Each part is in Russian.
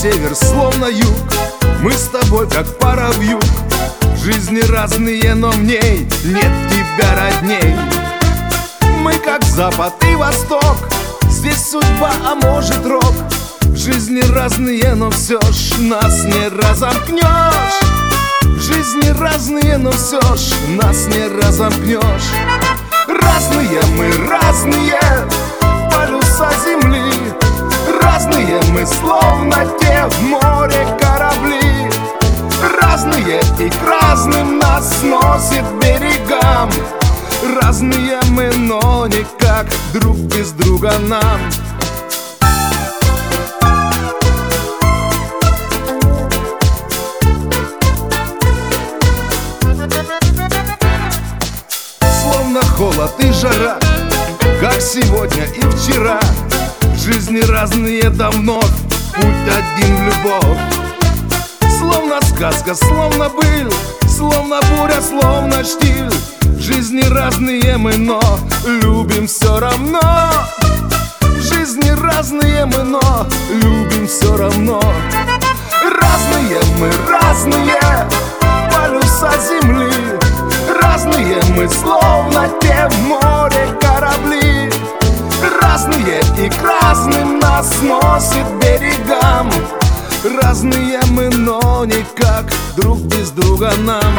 север, словно юг. Мы с тобой как пара вьюг. Жизни разные, но в ней нет тебя родней. Мы как запад и восток, здесь судьба, а может рок. В жизни разные, но все ж нас не разомкнешь. В жизни разные, но все ж нас не разомкнешь. Разные мы, разные полюса земли. Разные мы, словно те в море корабли. Разные и к разным нас сносит берегам. Разные мы, но никак друг без друга нам. Словно холод и жара, как сегодня и вчера. Жизни разные давно, путь один в любовь. Словно сказка, словно быль, словно буря, словно штиль. Жизни разные мы, но любим все равно. Жизни разные мы, но любим все равно. Разные мы, разные полюса земли. Разные мы, словно те в море корабли. Разные и к разным нас сносит берегам. Разные мы, но никак друг без друга нам.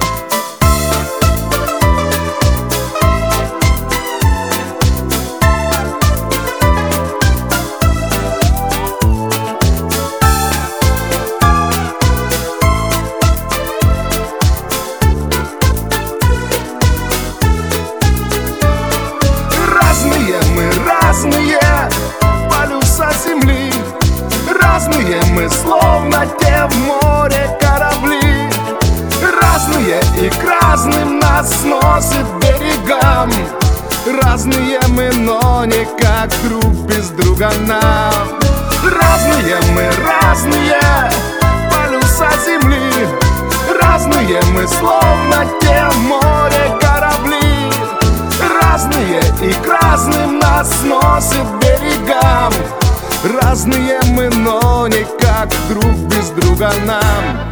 Разные полюса земли. Разные мы, словно те в море корабли. Разные и к разным нас сносит берегам. Разные мы, но никак друг без друга нам. Разные мы, разные полюса земли. Разные мы, словно те в море корабли. Разные и к разным нас сносит берегам. Разные мы, но никак друг без друга нам.